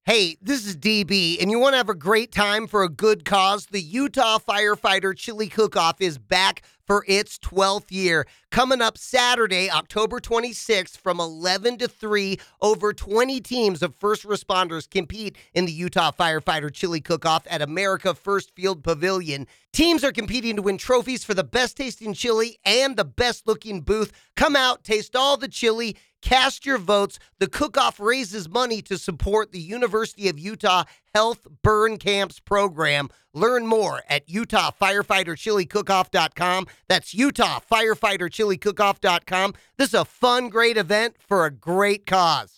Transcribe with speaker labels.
Speaker 1: Hey, this is DB, and you want to have a great time for a good cause? The Utah Firefighter Chili Cook-Off is back for its 12th year. Coming up Saturday, October 26th from 11 to 3, over 20 teams of first responders compete in the Utah Firefighter Chili Cook-Off at America First Field Pavilion. Teams are competing to win trophies for the best tasting chili and the best looking booth. Come out, taste all the chili, cast your votes. The cook-off raises money to support the University of Utah Health Burn Camps program. Learn more at UtahFirefighterChiliCookoff.com. That's UtahFirefighterChiliCookoff.com. This is a fun, great event for a great cause.